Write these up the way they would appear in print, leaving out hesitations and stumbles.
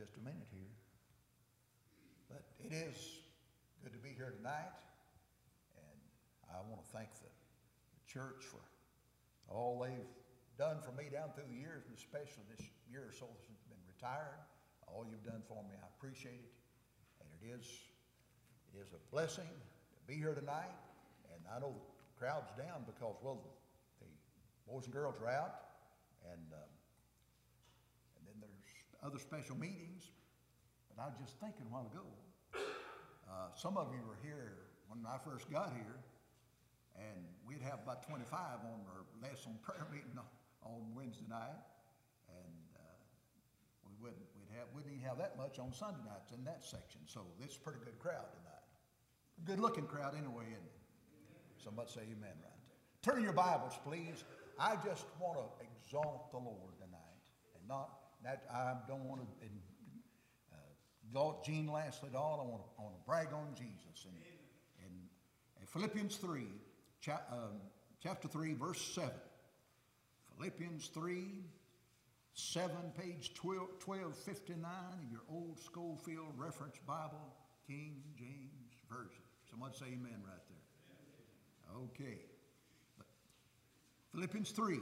just a minute here. But it is good to be here tonight, and I want to thank the church for all they've done for me down through the years, and especially this year or so since I've been retired. All you've done for me, I appreciate it, and it is a blessing to be here tonight. And I know the crowd's down because, well, the boys and girls are out, and then there's other special meetings. But I was just thinking a while ago, some of you were here when I first got here, and we'd have about 25 on or less on prayer meeting on Wednesday night, and we wouldn't even have that much on Sunday nights in that section. So this is a pretty good crowd tonight. A good looking crowd anyway, isn't it? Somebody say amen right there. Turn your Bibles, please. I just want to exalt the Lord tonight, and not that I don't want to exalt Gene Lashley at all. I want to brag on Jesus. And Philippians 3, chapter 3, verse 7. Philippians 3, 7, page 1259 in your old Schofield Reference Bible, King James Version. Somebody say amen right there. Okay. Philippians 3,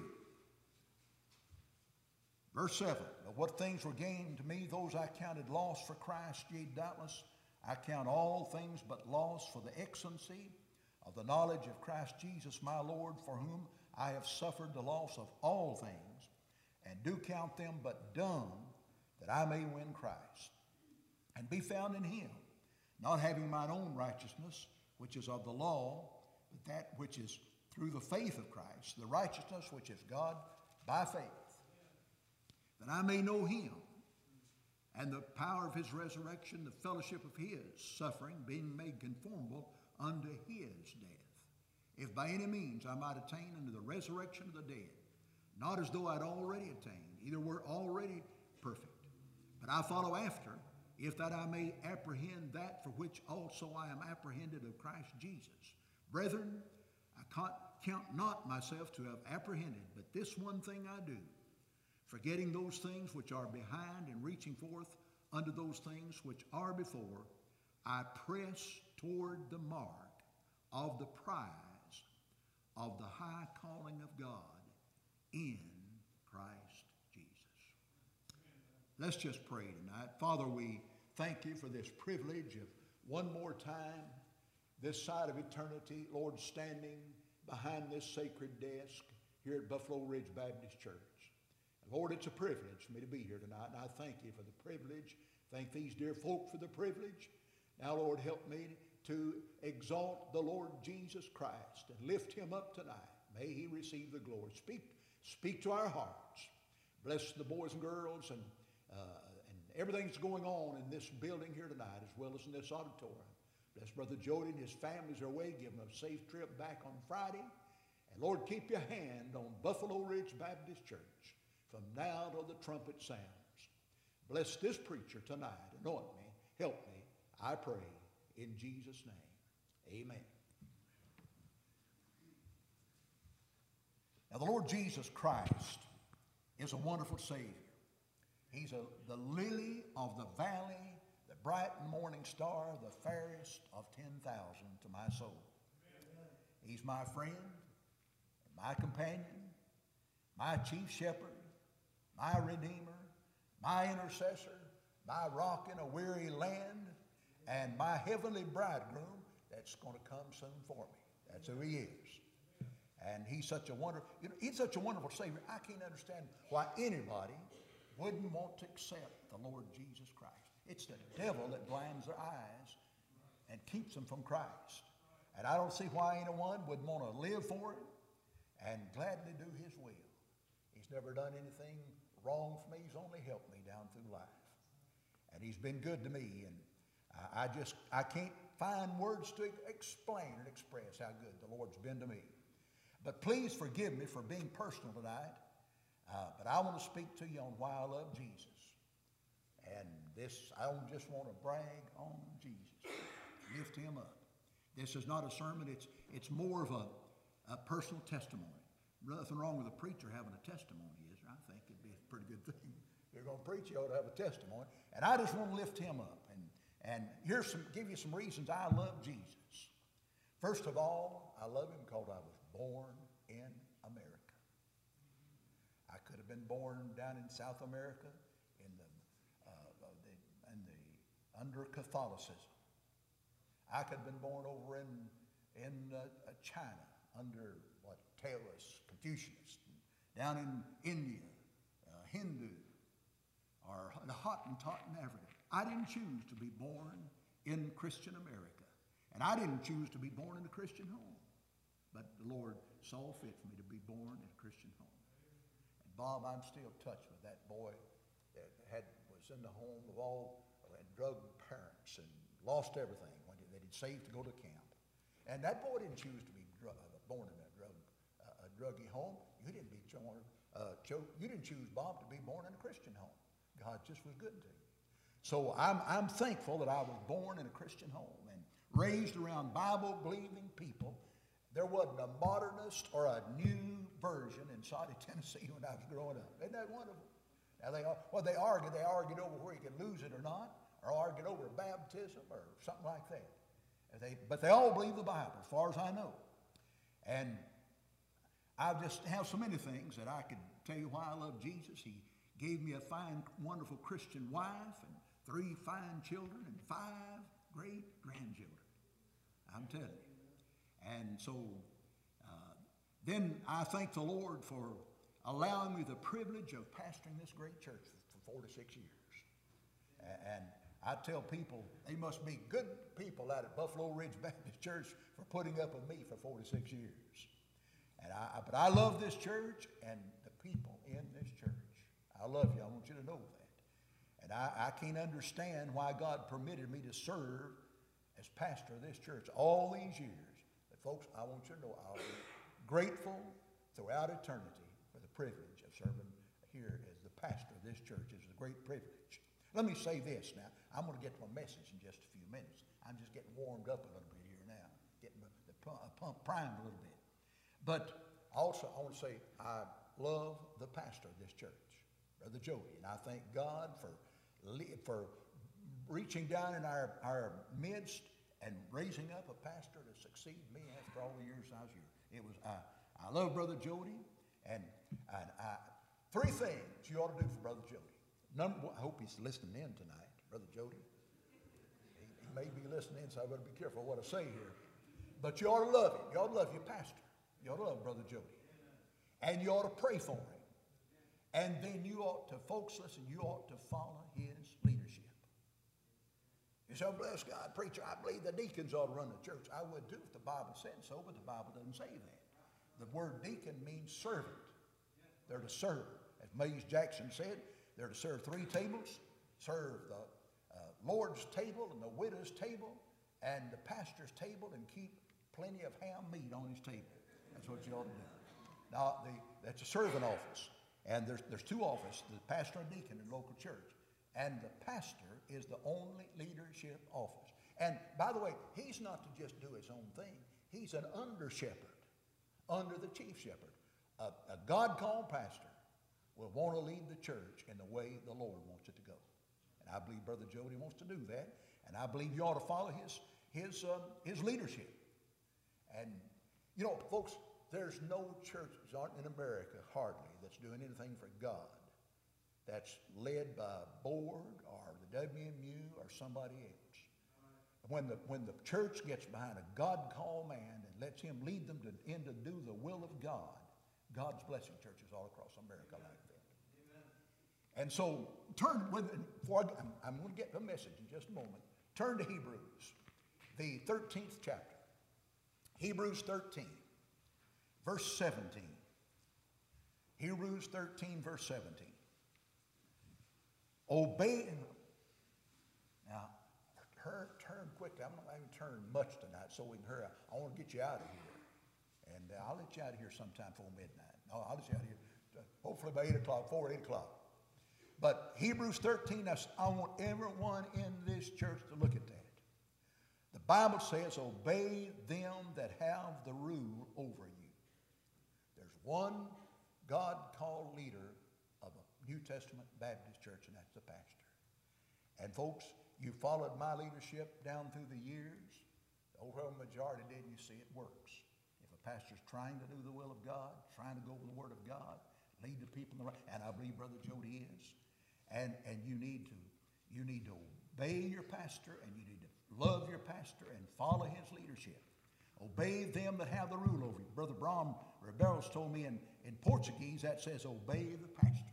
verse 7. But what things were gained to me, those I counted loss for Christ, yea, doubtless I count all things but loss for the excellency of the knowledge of Christ Jesus my Lord, for whom I have suffered the loss of all things, and do count them but dung, that I may win Christ, and be found in him, not having mine own righteousness, which is of the law, but that which is through the faith of Christ, the righteousness which is God by faith, that I may know him, and the power of his resurrection, the fellowship of his suffering, being made conformable unto his death, if by any means I might attain unto the resurrection of the dead, not as though I'd already attained, either were already perfect, but I follow after, if that I may apprehend that for which also I am apprehended of Christ Jesus. Brethren, I count not myself to have apprehended, but this one thing I do, forgetting those things which are behind and reaching forth unto those things which are before, I press toward the mark of the prize of the high calling of God in Christ Jesus. Let's just pray tonight. Father, we thank you for this privilege of one more time, this side of eternity, Lord, standing behind this sacred desk here at Buffalo Ridge Baptist Church. And Lord, it's a privilege for me to be here tonight, and I thank you for the privilege. Thank these dear folk for the privilege. Now, Lord, help me to exalt the Lord Jesus Christ and lift him up tonight. May he receive the glory. Speak to our hearts. Bless the boys and girls and everything that's going on in this building here tonight, as well as in this auditorium. Bless Brother Jody and his families are away. Give them a safe trip back on Friday. And Lord, keep your hand on Buffalo Ridge Baptist Church from now till the trumpet sounds. Bless this preacher tonight. Anoint me. Help me. I pray in Jesus' name. Amen. Now, the Lord Jesus Christ is a wonderful Savior. He's the lily of the valley, the bright morning star, the fairest of 10,000 to my soul. He's my friend, my companion, my chief shepherd, my redeemer, my intercessor, my rock in a weary land, and my heavenly bridegroom that's going to come soon for me. That's who he is. And he's such a wonderful Savior. I can't understand why anybody wouldn't want to accept the Lord Jesus Christ. It's the devil that blinds their eyes and keeps them from Christ. And I don't see why anyone would want to live for him and gladly do his will. He's never done anything wrong for me. He's only helped me down through life. And he's been good to me. And I can't find words to explain and express how good the Lord's been to me. But please forgive me for being personal tonight. But I want to speak to you on why I love Jesus. And I don't just want to brag on Jesus, lift him up. This is not a sermon. It's more of a personal testimony. Nothing wrong with a preacher having a testimony, is there? I think it'd be a pretty good thing. You're going to preach, he ought to have a testimony. And I just want to lift him up. And give you some reasons I love Jesus. First of all, I love him because I was born in America. I could have been born down in South America under Catholicism. I could have been born over in China under Taoists, Confucianists, down in India, Hindu, or the Hottentot in Africa. I didn't choose to be born in Christian America, and I didn't choose to be born in a Christian home, but the Lord saw fit for me to be born in a Christian home. And Bob, I'm still touched with that boy that was in the home of all drug parents and lost everything that he'd saved to go to camp. And that boy didn't choose to be born in a druggy home. You didn't you didn't choose Bob to be born in a Christian home. God just was good to you. So I'm thankful that I was born in a Christian home and raised around Bible-believing people. There wasn't a modernist or a new version in Soddy, Tennessee when I was growing up. Isn't that wonderful? Now they argued over where you could lose it or not, or argued over baptism or something like that. But they all believe the Bible, as far as I know. And I just have so many things that I could tell you why I love Jesus. He gave me a fine, wonderful Christian wife and 3 fine children and 5 great grandchildren. I'm telling you. And so then I thank the Lord for allowing me the privilege of pastoring this great church for 46 years. And I tell people they must be good people out at Buffalo Ridge Baptist Church for putting up with me for 46 years. But I love this church and the people in this church. I love you. I want you to know that. And I can't understand why God permitted me to serve as pastor of this church all these years. But folks, I want you to know I'll be grateful throughout eternity for the privilege of serving here as the pastor of this church. It's a great privilege. Let me say this now. I'm going to get to my message in just a few minutes. I'm just getting warmed up a little bit here now, getting the pump primed a little bit. But also, I want to say I love the pastor of this church, Brother Jody, and I thank God for reaching down in our midst and raising up a pastor to succeed me after all the years I was here. I love Brother Jody, and 3 things you ought to do for Brother Jody. Number one, I hope he's listening in tonight, Brother Jody. He may be listening in, so I better be careful what I say here. But you ought to love him. You ought to love your pastor. You ought to love Brother Jody. And you ought to pray for him. And then you ought to, folks, listen, you ought to follow his leadership. You say, oh, bless God, preacher, I believe the deacons ought to run the church. I would too if the Bible said so, but the Bible doesn't say that. The word deacon means servant. They're to serve. As Mays Jackson said, they're to serve 3 tables, serve the Lord's table and the widow's table and the pastor's table, and keep plenty of ham meat on his table. That's what you ought to do. Now, that's a servant office. And there's 2 offices, the pastor and deacon in the local church. And the pastor is the only leadership office. And by the way, he's not to just do his own thing. He's an under shepherd, under the chief shepherd. A God-called pastor will want to lead the church in the way the Lord wants it to go. And I believe Brother Jody wants to do that. And I believe you ought to follow his leadership. And, you know, folks, there's no churches in America, hardly, that's doing anything for God that's led by a board or the WMU or somebody else. When the church gets behind a God-called man and lets him lead them in to do the will of God, God's blessing churches all across America like that. Amen. And so I'm going to get the message in just a moment. Turn to Hebrews, the 13th chapter. Hebrews 13, verse 17. Hebrews 13, verse 17. Obey. Now, turn quickly. I'm not going to turn much tonight so we can hurry. I want to get you out of here. And I'll let you out of here sometime before midnight. No, I'll let you out of here hopefully by 8 o'clock, 8 o'clock. But Hebrews 13, I want everyone in this church to look at that. The Bible says, obey them that have the rule over you. There's one God-called leader of a New Testament Baptist Church, and that's the pastor. And folks, you followed my leadership down through the years. The overwhelming majority did, and you see it works. If a pastor's trying to do the will of God, trying to go with the Word of God, lead the people in the right, and I believe Brother Jody is, and you need to obey your pastor, and you need to love your pastor and follow his leadership. Obey them that have the rule over you. Brother Bram Rebels told me in Portuguese that says obey the pastor.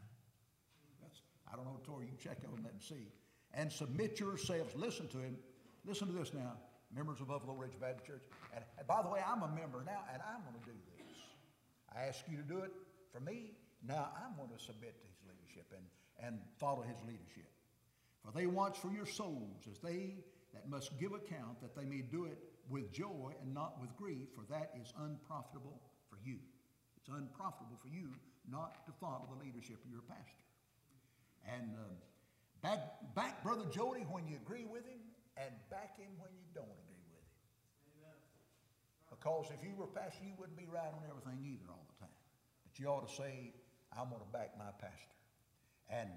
I don't know, Tori, you can check on that and see. And submit yourselves. Listen to him. Listen to this now, members of Buffalo Ridge Baptist Church. And by the way, I'm a member now, and I'm going to do this. I ask you to do it for me. Now I'm going to submit to his leadership and follow his leadership. For they watch for your souls as they that must give account, that they may do it with joy and not with grief, for that is unprofitable for you. It's unprofitable for you not to follow the leadership of your pastor. And back Brother Jody when you agree with him, and back him when you don't agree with him. Amen. Because if you were pastor, you wouldn't be right on everything either all the time. But you ought to say, I'm going to back my pastor. And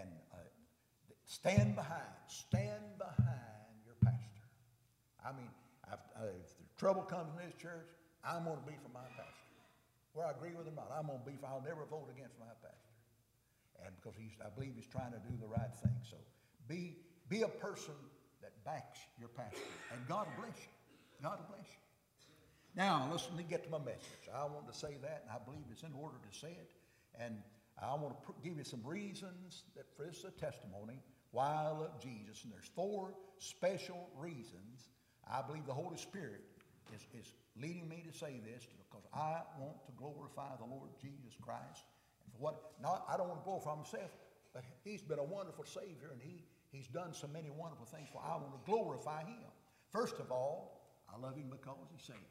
stand behind your pastor. I mean, if the trouble comes in this church, I'm going to be for my pastor. Whether I agree with him or not, I'll never vote against my pastor. And because I believe he's trying to do the right thing. So be a person that backs your pastor. And God will bless you. God will bless you. Now, let's get to my message. I want to say that, and I believe it's in order to say it. And I want to give you some reasons for this is a testimony why I love Jesus. And there's 4 special reasons I believe the Holy Spirit is leading me to say this, because I want to glorify the Lord Jesus Christ. And for I don't want to glorify myself, but he's been a wonderful Savior, and he's done so many wonderful things, for I want to glorify him. First of all, I love him because he saved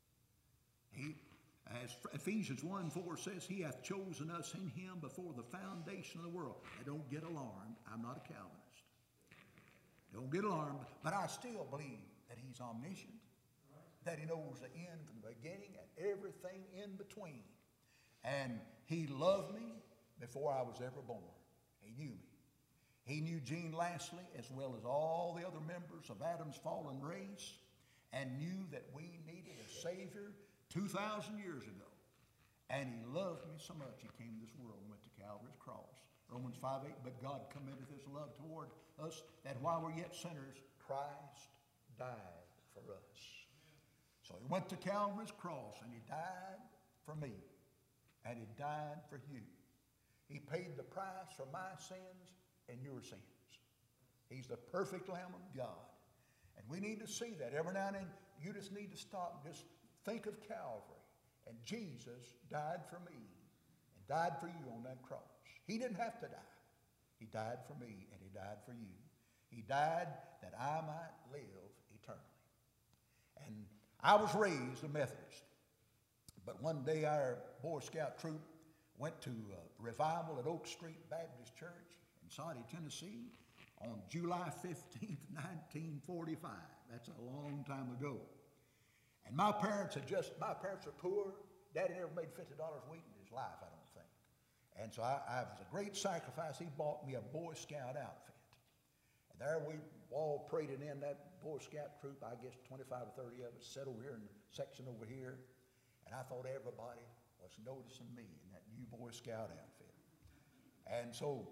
me. As Ephesians 1:4 says, he hath chosen us in him before the foundation of the world. Now, don't get alarmed. I'm not a Calvinist. Don't get alarmed. But I still believe that he's omniscient, that he knows the end from the beginning and everything in between. And he loved me before I was ever born. He knew me. He knew Gene Lastly as well as all the other members of Adam's fallen race, and knew that we needed a Savior 2,000 years ago. And he loved me so much, he came to this world and went to Calvary's cross. Romans 5:8, but God commendeth his love toward us, that while we're yet sinners, Christ died for us. So he went to Calvary's cross, and he died for me, and he died for you. He paid the price for my sins and your sins. He's the perfect Lamb of God. And we need to see that. Every now and then, you just need to stop and just think of Calvary. And Jesus died for me and died for you on that cross. He didn't have to die. He died for me, and he died for you. He died that I might live eternally. And I was raised a Methodist. But one day our Boy Scout troop went to revival at Oak Street Baptist Church in Soddy, Tennessee on July 15th, 1945. That's a long time ago. And my parents are poor. Daddy never made $50 a week in his life, I don't think. And so I was a great sacrifice. He bought me a Boy Scout outfit. And there we all paraded in that Boy Scout troop. I guess 25 or 30 of us sat over here in the section over here. And I thought everybody was noticing me in that new Boy Scout outfit. And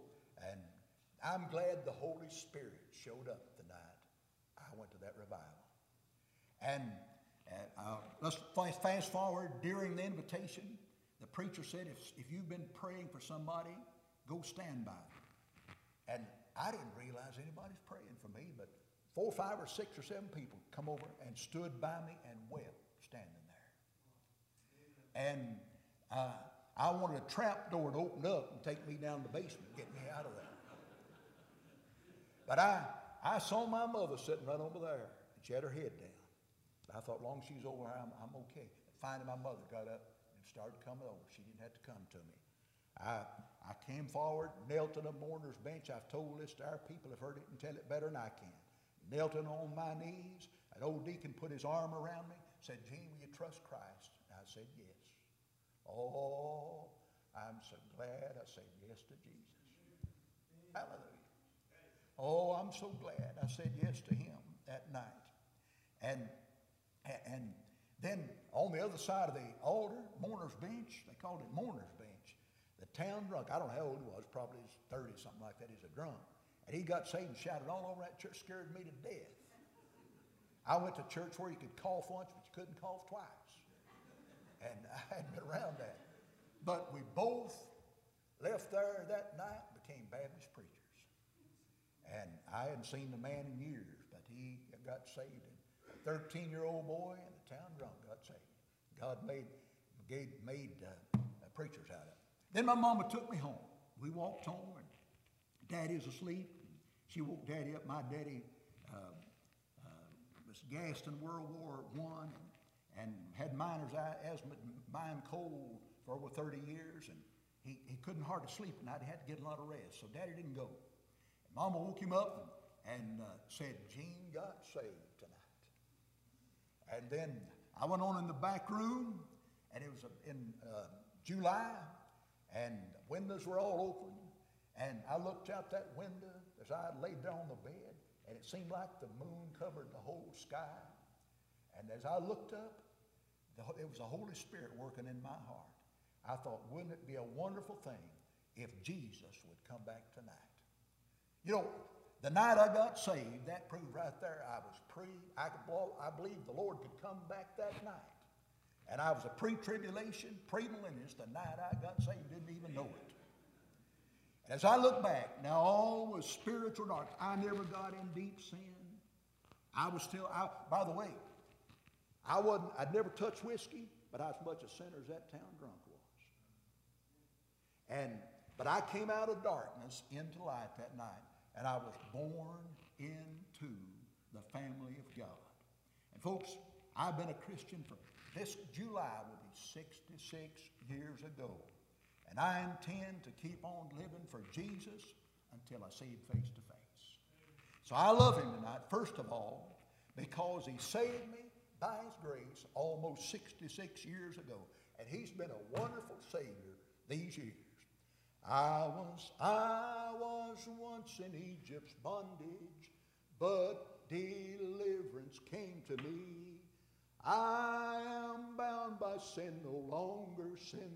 I'm glad the Holy Spirit showed up the night I went to that revival. And let's fast forward. During the invitation, the preacher said, if you've been praying for somebody, go stand by them. And I didn't realize anybody's praying for me, but 4, 5, or 6 or 7 people come over and stood by me and wept standing there. And I wanted a trap door to open up and take me down to the basement, get me out of there. But I saw my mother sitting right over there, and she had her head down. I thought, long as she's over there, I'm okay. Finally, my mother got up and started coming over. She didn't have to come to me. I came forward, knelt on a mourner's bench. I've told this to our people, have heard it and tell it better than I can. Knelt on my knees. An old deacon put his arm around me, said, Gene, will you trust Christ? And I said, yes. Oh, I'm so glad I said yes to Jesus. Oh, I'm so glad I said yes to him that night. And then on the other side of the altar, mourner's bench, they called it mourner's bench, the town drunk, I don't know how old he was, probably 30, something like that, he's a drunk. And he got saved and shouted all over that church, scared me to death. I went to church where you could cough once, but you couldn't cough twice. And I hadn't been around that. But we both left there that night, became Baptist preachers. And I hadn't seen the man in years, but he got saved. And a 13-year-old boy and a town drunk got saved. God made preachers out of it. Then my mama took me home. We walked home, and Daddy's asleep. She woke Daddy up. My daddy was gassed in World War I and had miner's asthma, mined coal for over 30 years, and he couldn't hardly sleep at night. He had to get a lot of rest, so Daddy didn't go. And Mama woke him up and said, Gene got saved tonight. And then I went on in the back room, and it was in July, and the windows were all open, and I looked out that window as I laid there on the bed, and it seemed like the moon covered the whole sky. And as I looked up, it was the Holy Spirit working in my heart. I thought, wouldn't it be a wonderful thing if Jesus would come back tonight? You know, the night I got saved, that proved right there I believe the Lord could come back that night. And I was a pre-tribulation, pre-millennialist the night I got saved, didn't even know it. As I look back, now all was spiritual dark. I never got in deep sin. By the way, I'd never touched whiskey, but I was as much a sinner as that town drunk was. But I came out of darkness into light that night, and I was born into the family of God. And folks, I've been a Christian for this July will be 66 years ago. And I intend to keep on living for Jesus until I see him face to face. So I love him tonight, first of all, because he saved me by his grace almost 66 years ago. And he's been a wonderful Savior these years. I was once in Egypt's bondage, but deliverance came to me. I am bound by sin no longer,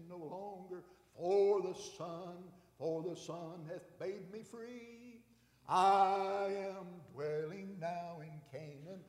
for the Son hath made me free. I am dwelling now in Canaan,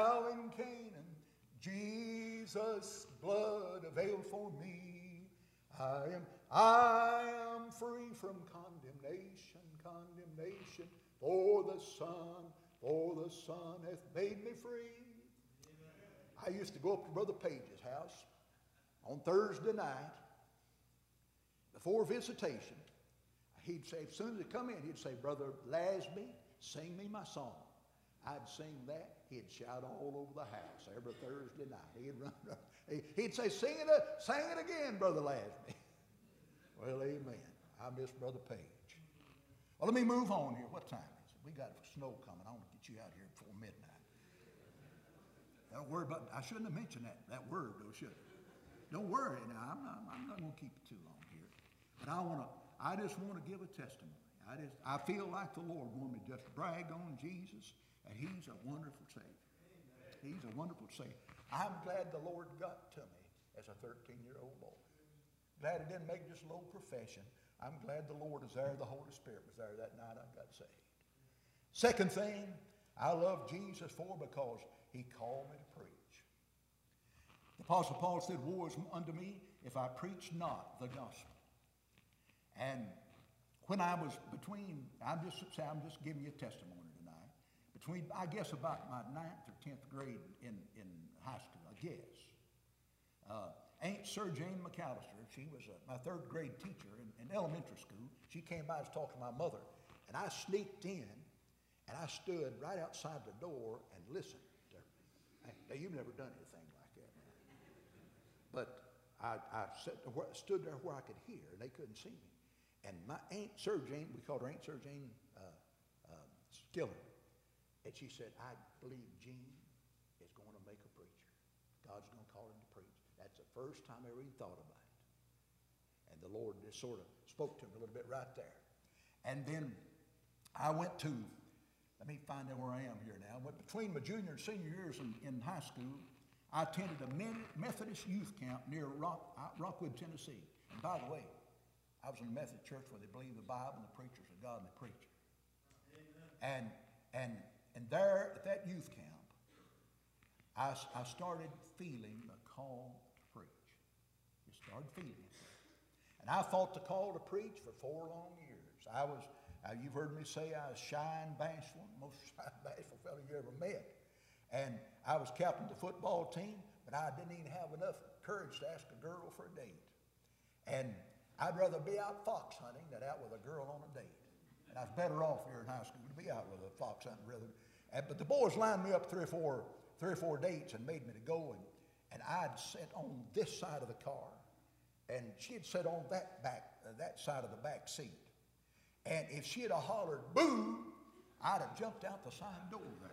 Jesus' blood availed for me. I am free from condemnation, for the Son hath made me free. I used to go up to Brother Page's house on Thursday night before visitation. He'd say, as soon as he come in, he'd say, Brother Lasby, sing me my song. I'd sing that. He'd shout all over the house every Thursday night. He'd run. He'd say, sing it again, Brother Lasby. Well, amen. I miss Brother Page. Well, let me move on here. What time is it? We got snow coming. I want to get you out here before midnight. Don't worry about, I shouldn't have mentioned that word, though, should I? Don't worry now. I'm not going to keep it too long here. But I just want to give a testimony. I feel like the Lord wanted me to just brag on Jesus, and he's a wonderful Savior. He's a wonderful Savior. I'm glad the Lord got to me as a 13-year-old boy. Glad it didn't make just a little profession. I'm glad the Lord is there. The Holy Spirit was there that night I got saved. Second thing I love Jesus for because he called me to preach. The Apostle Paul said, woe is unto me if I preach not the gospel. And when I was I'm just giving you a testimony tonight, between, I guess, about my 9th or 10th grade in high school, I guess. Aunt Sir Jane McAllister, she was my 3rd grade teacher in elementary school. She came by to talk to my mother, and I sneaked in, and I stood right outside the door and listened to her. Now, you've never done anything like that. But I stood there where I could hear, and they couldn't see me. And my Aunt Sir Jane, we called her Aunt Sir Jane Skiller, and she said, I believe Gene is going to make a preacher. God's going to call him to preach. That's the first time I ever even thought about it. And the Lord just sort of spoke to me a little bit right there. And then I went to let me find out where I am here now. But between my junior and senior years in high school, I attended a Methodist youth camp near Rockwood, Tennessee. And by the way, I was in a Methodist church where they believe the Bible and the preachers are God and the preacher. And there at that youth camp, I started feeling the call to preach. Just started feeling it. And I fought the call to preach for 4 long years. You've heard me say I was shy and bashful, most shy and bashful fellow you ever met. And I was captain of the football team, but I didn't even have enough courage to ask a girl for a date. And I'd rather be out fox hunting than out with a girl on a date. And I was better off here in high school to be out with a fox hunting rather. But the boys lined me up three or four dates and made me to go. And I'd sit on this side of the car, and she'd sit on that side of the back seat. And if she'd have hollered, boo, I'd have jumped out the side door there.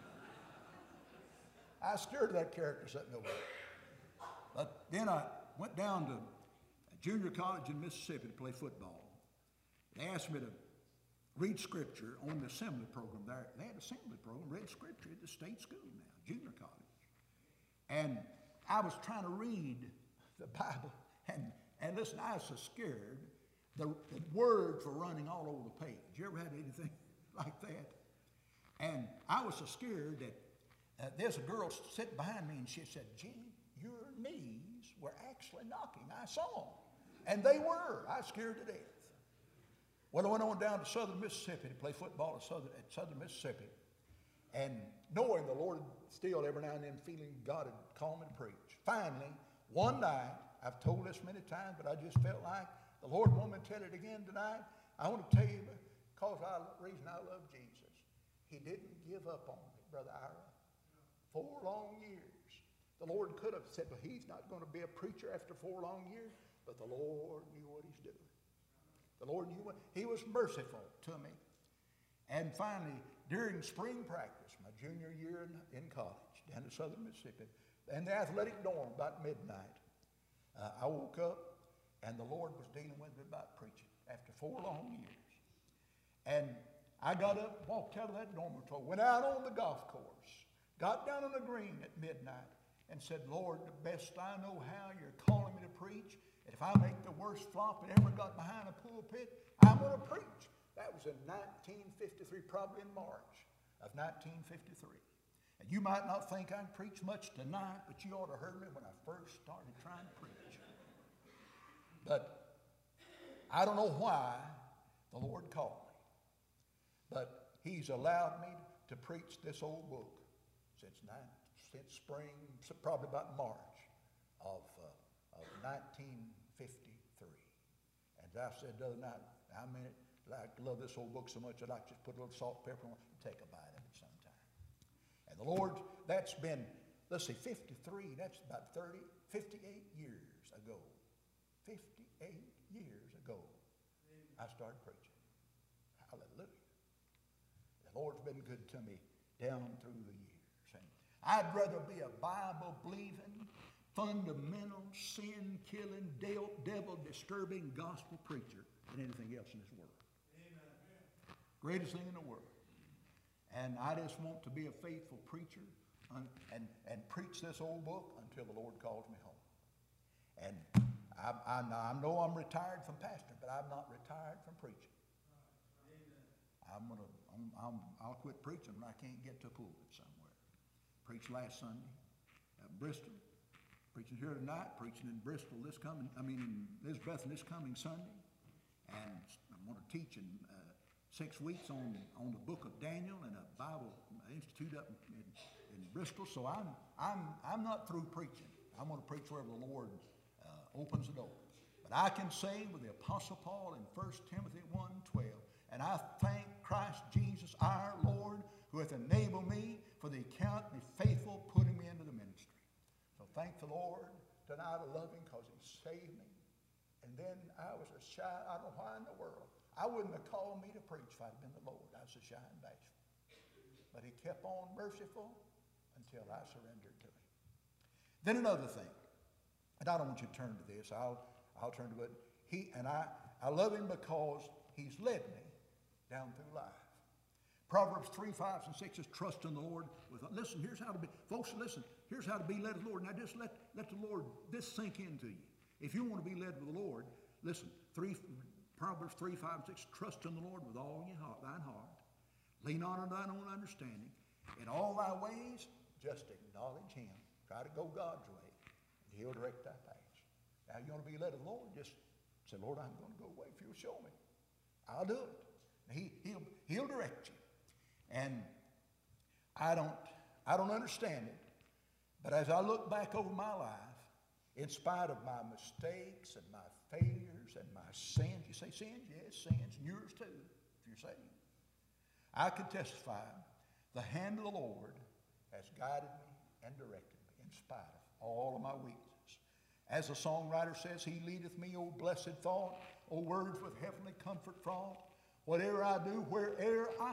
I scared that character sitting over there. But then I went down to junior college in Mississippi to play football. They asked me to read scripture on the assembly program there. They had an assembly program, read scripture at the state school now, junior college. And I was trying to read the Bible, and listen, I was so scared. The words were running all over the page. You ever had anything like that? And I was so scared that there's a girl sitting behind me, and she said, Jimmy, your knees were actually knocking. I saw them. And they were. I was scared to death. Well, I went on down to southern Mississippi to play football at southern Mississippi. And knowing the Lord still every now and then feeling God had called me to preach. Finally, one night, I've told this many times, but I just felt like the Lord wanted me to tell it again tonight. I want to tell you because the reason I love Jesus. He didn't give up on me, Brother Ira. 4 long years. The Lord could have said, well, he's not going to be a preacher after 4 long years. But the Lord knew what he's doing. The Lord knew what, he was merciful to me. And finally, during spring practice, my junior year in college, down in southern Mississippi, in the athletic dorm about midnight, I woke up and the Lord was dealing with me about preaching after 4 long years. And I got up, walked out of that dormitory, went out on the golf course, got down on the green at midnight, and said, Lord, the best I know how, you're calling me to preach. And if I make the worst flop that ever got behind a pulpit, I'm going to preach. That was in 1953, probably in March of 1953. And you might not think I can preach much tonight, but you ought to have heard me when I first started trying to preach. But I don't know why the Lord called me. But he's allowed me to preach this old book since spring, probably about March of 1953. And as I said the other night, I mean it, I love this old book so much I'd like to just put a little salt, pepper on it and take a bite of it sometime. And the Lord, that's been, let's see, 53, that's about 58 years ago. 58 years ago, I started preaching. Hallelujah. The Lord's been good to me down through the years. And I'd rather be a Bible-believing, fundamental, sin-killing, devil-disturbing gospel preacher than anything else in this world. Amen. Greatest thing in the world. And I just want to be a faithful preacher and preach this old book until the Lord calls me home. And I know I'm retired from pastoring, but I'm not retired from preaching. I'll quit preaching when I can't get to a pulpit somewhere. Preached last Sunday at Bristol. Preaching here tonight. Preaching in Bristol in Elizabeth this coming Sunday. And I'm going to teach in 6 weeks on the book of Daniel in a Bible institute up in Bristol. So I'm not through preaching. I'm going to preach wherever the Lord opens the door. But I can say with the Apostle Paul in 1 Timothy 1:12, and I thank Christ Jesus our Lord, who hath enabled me for the account me faithful, putting me into the ministry. So thank the Lord tonight. I love him because he saved me. And then I was a shy, I don't know why in the world. I wouldn't have called me to preach if I'd been the Lord. I was so shy and bashful. But he kept on merciful until I surrendered to him. Then another thing, and I don't want you to turn to this. I'll turn to it. I love him because he's led me down through life. Proverbs 3, 5, and 6 says, trust in the Lord. Listen, here's how to be, folks, listen, here's how to be led of the Lord. Now just let the Lord, this sink into you. If you want to be led with the Lord, listen, Proverbs 3, 5, and 6, trust in the Lord with all thine heart. Lean on thine own understanding. In all thy ways, just acknowledge him. Try to go God's way, and he'll direct thy paths. Now you want to be led of the Lord, just say, Lord, I'm going to go away if you'll show me. I'll do it. He'll direct you. And I don't understand it, but as I look back over my life, in spite of my mistakes and my failures and my sins, you say sins? Yes, sins, and yours too, if you're saved. I can testify the hand of the Lord has guided me and directed me in spite of all of my weaknesses. As the songwriter says, he leadeth me, O blessed thought, O words with heavenly comfort fraught. Whatever I do, where'er I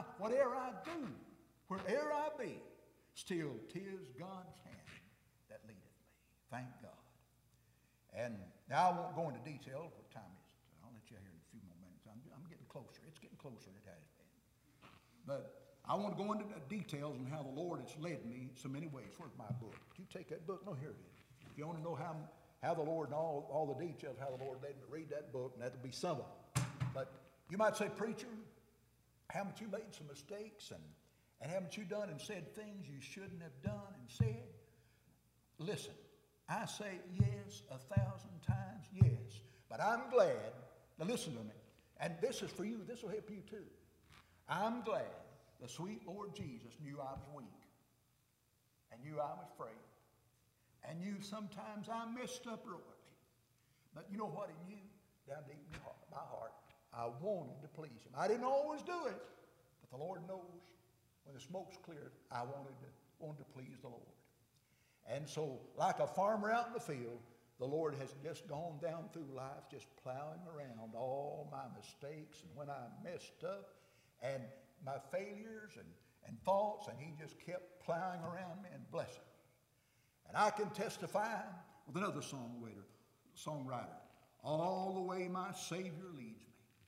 be, still 'tis God's hand that leadeth me. Thank God. And now I won't go into detail. What time is it? I'll let you hear in a few more minutes. I'm getting closer. It's getting closer than it has been. But I want to go into the details on how the Lord has led me so many ways. Where's my book? Did you take that book? No, here it is. If you want to know how the Lord and all the details, how the Lord led me, read that book, and that'll be some of them. But you might say, preacher, haven't you made some mistakes and haven't you done and said things you shouldn't have done and said? Listen, I say yes 1,000 times yes, but I'm glad, now listen to me, and this is for you, this will help you too. I'm glad the sweet Lord Jesus knew I was weak and knew I was frail and knew sometimes I messed up royally. But you know what he knew? Down deep in my heart, I wanted to please him. I didn't always do it, but the Lord knows when the smoke's cleared, I wanted to please the Lord. And so, like a farmer out in the field, the Lord has just gone down through life, just plowing around all my mistakes and when I messed up and my failures and faults, and he just kept plowing around me and blessing me. And I can testify with another songwriter, all the way my Savior leads me.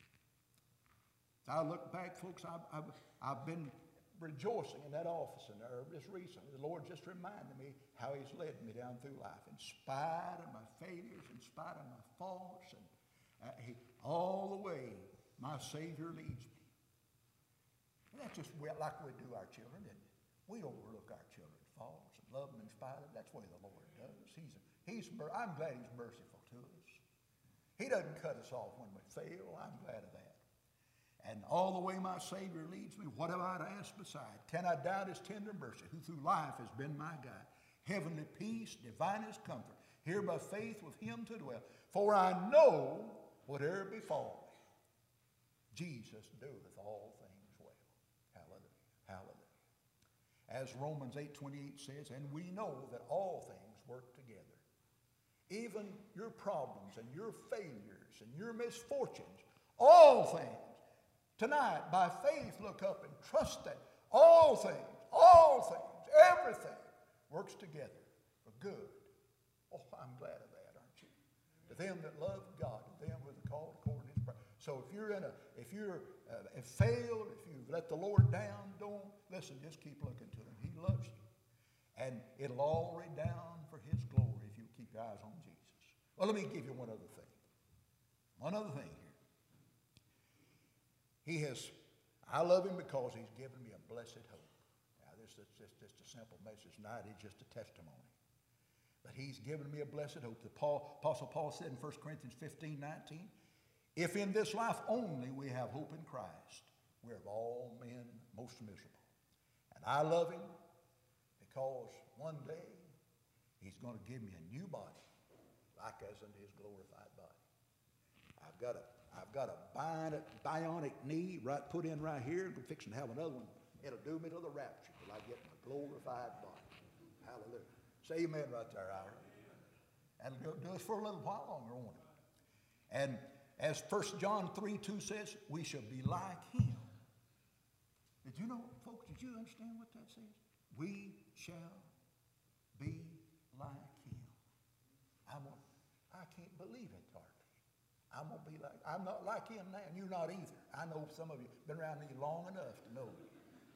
I look back, folks, I've been rejoicing in that office in there just recently. The Lord just reminded me how he's led me down through life in spite of my failures, in spite of my faults, and all the way my Savior leads me. And that's just like we do our children, isn't it? We overlook our children's faults and love them in spite of. That's the way the Lord does. I'm glad he's merciful to us. He doesn't cut us off when we fail. I'm glad of that. And all the way my Savior leads me, what have I to ask beside? Can I doubt his tender mercy, who through life has been my guide? Heavenly peace, divinest comfort, here by faith with him to dwell. For I know whatever befall me, Jesus doeth all things well. Hallelujah, hallelujah. As Romans 8:28 says, and we know that all things work together. Even your problems and your failures and your misfortunes, all things. Tonight, by faith, look up and trust that all things, everything works together for good. Oh, I'm glad of that, aren't you? To them that love God, to them who are called according to his purpose. So if you're have failed, if you've let the Lord down, don't listen. Just keep looking to him. He loves you, and it'll all redound for his glory if you keep your eyes on Jesus. Well, let me give you one other thing. One other thing here. I love him because he's given me a blessed hope. Now, this is just a simple message tonight. It's just a testimony. But he's given me a blessed hope. Apostle Paul said in 1 Corinthians 15:19, if in this life only we have hope in Christ, we're of all men most miserable. And I love him because one day he's going to give me a new body, like as unto his glorified body. I've got a bionic knee put in right here. I'm fixing to have another one. It'll do me to the rapture till I get my glorified body. Hallelujah. Say amen right there, Ira. That'll do us for a little while longer, won't it? And as 1 John 3:2 says, we shall be like him. Did you know, folks, did you understand what that says? We shall be like him. I can't believe it, hardly. I'm not like him now, and you're not either. I know some of you have been around me long enough to know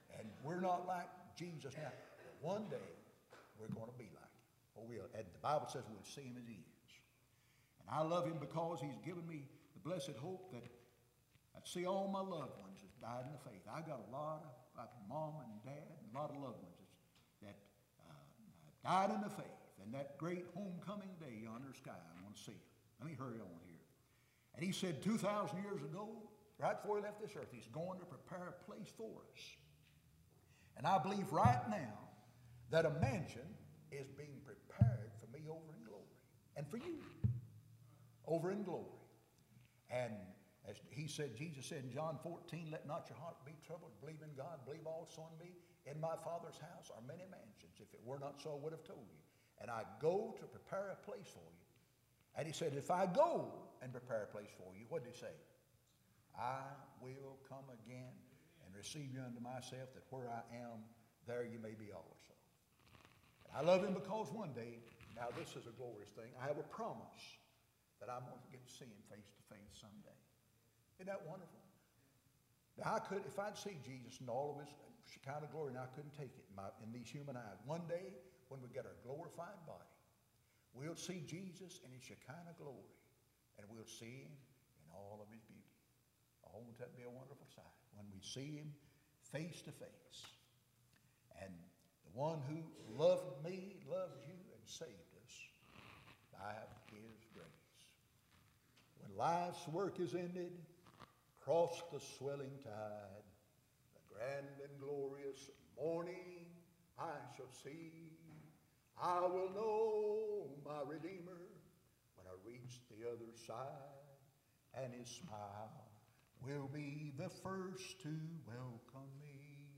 And we're not like Jesus now. One day, we're going to be like him. Or we'll. And the Bible says we'll see him as he is. And I love him because he's given me the blessed hope that I'd see all my loved ones that died in the faith. I got a lot of mom and dad and a lot of loved ones that died in the faith. And that great homecoming day yonder sky, I want to see him. Let me hurry on here. And he said 2,000 years ago, right before he left this earth, he's going to prepare a place for us. And I believe right now that a mansion is being prepared for me over in glory. And for you, over in glory. And as he said, Jesus said in John 14, let not your heart be troubled. Believe in God, believe also in me. In my Father's house are many mansions. If it were not so, I would have told you. And I go to prepare a place for you. And he said, if I go and prepare a place for you, what did he say? I will come again and receive you unto myself, that where I am, there you may be also. And I love him because one day, now this is a glorious thing, I have a promise that I'm going to get to see him face to face someday. Isn't that wonderful? Now I could, if I'd see Jesus in all of his Shekinah glory, and I couldn't take it in these human eyes. One day, when we get our glorified body, we'll see Jesus in his Shekinah glory, and we'll see him in all of his beauty. Oh, won't that be a wonderful sight when we see him face to face? And the one who loved me, loved you, and saved us by his grace. When life's work is ended, cross the swelling tide, the grand and glorious morning I shall see. I will know my Redeemer when I reach the other side, and his smile will be the first to welcome me.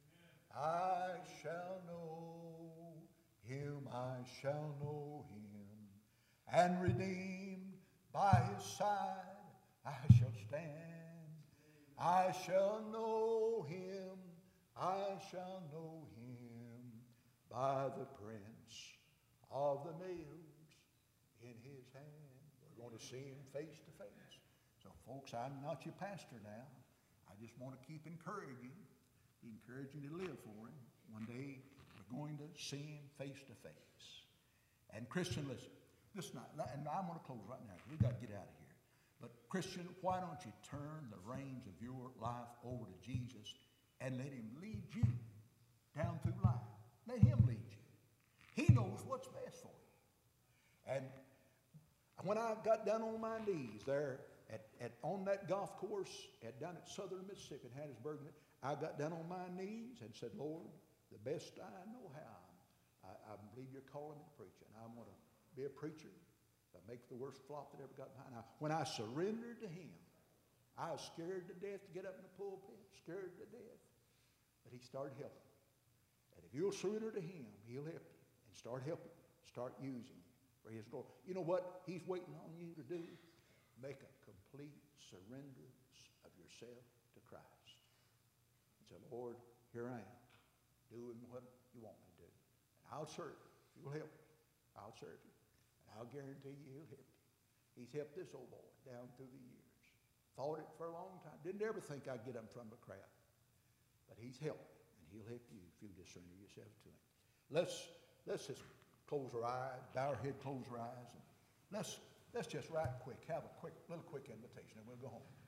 I shall know him, I shall know him, and redeemed by his side I shall stand. I shall know him, I shall know him, by the prints of the nails in his hand. We're going to see him face to face. So folks, I'm not your pastor now. I just want to keep encouraging to live for him. One day we're going to see him face to face. And Christian, listen, this night, and I'm going to close right now because we've got to get out of here. But Christian, why don't you turn the reins of your life over to Jesus and let him lead you down through life. Let him lead you. He knows what's best for you. And when I got down on my knees there on that golf course down at Southern Mississippi in Hattiesburg, I got down on my knees and said, Lord, the best I know how, I believe you're calling me to preach, and I'm going to be a preacher. I make the worst flop that ever got behind. Now, when I surrendered to him, I was scared to death to get up in the pulpit, scared to death. But he started helping. And if you'll surrender to him, he'll help you and start helping, start using you for his glory. You know what he's waiting on you to do? Make a complete surrender of yourself to Christ. And say, Lord, here I am, doing what you want me to do. And I'll serve you. If you'll help me, I'll serve you. And I'll guarantee you he'll help you. He's helped this old boy down through the years. Fought it for a long time. Didn't ever think I'd get up in front of a crowd. But he's helped me, and he'll help you if you just surrender yourself to him. Let's just close our eyes, bow our head, close our eyes, and let's just right quick, have a little quick invitation, and we'll go home.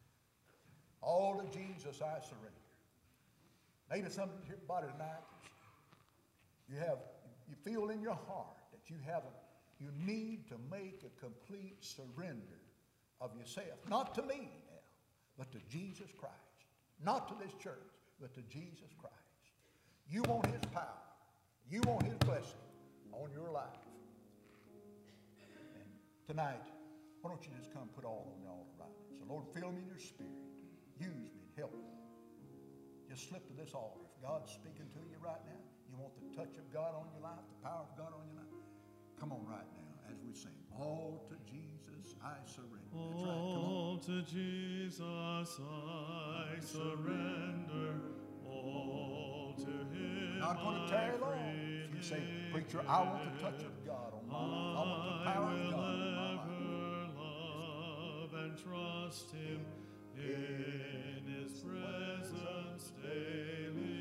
All to Jesus I surrender. Maybe something in your body tonight, you feel in your heart that you need to make a complete surrender of yourself. Not to me now, but to Jesus Christ. Not to this church, but to Jesus Christ. You want his power. You want his blessing on your life. And tonight, why don't you just come put all on the altar right now. So Lord, fill me in your spirit. Use me and help me. Just slip to this altar. If God's speaking to you right now, you want the touch of God on your life, the power of God on your life, come on right now as we sing. All to Jesus I surrender. That's right. Come on. All to Jesus I surrender. All to him Not going to tarry long. If you say, preacher, I want the touch of God on my life. I want the power of God on my life. love and trust him in his presence daily.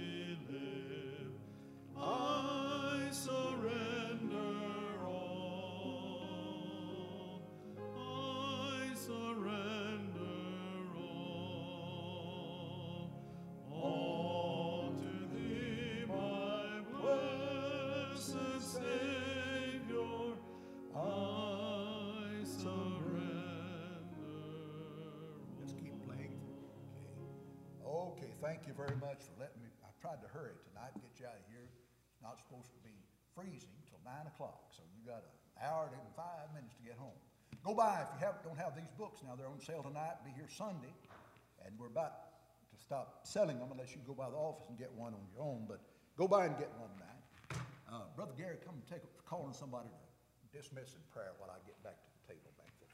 thank you very much for letting me. I tried to hurry tonight and get you out of here. It's not supposed to be freezing till 9 o'clock, so you got an hour and 5 minutes to get home. Go by if you don't have these books now. They're on sale tonight. Be here Sunday, and we're about to stop selling them unless you go by the office and get one on your own. But go by and get one tonight. Brother Gary, come and calling somebody to dismiss in prayer while I get back to the table back there.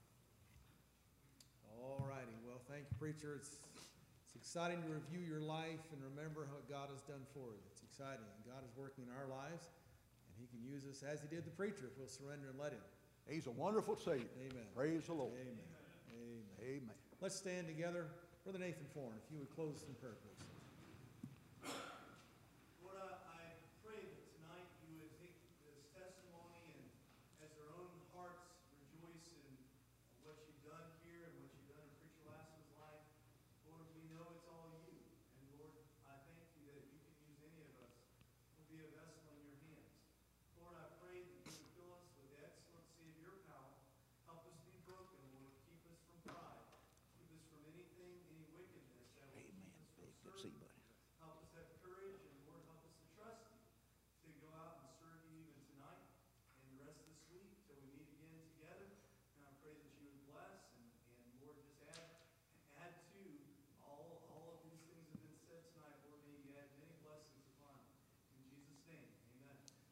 All righty. Well, thank you, preacher. It's exciting to review your life and remember what God has done for you. It's exciting. And God is working in our lives, and he can use us as he did the preacher if we'll surrender and let him. He's a wonderful Savior. Amen. Praise the Lord. Amen. Amen. Amen. Let's stand together. Brother Nathan Foreign, if you would close us in prayer, please.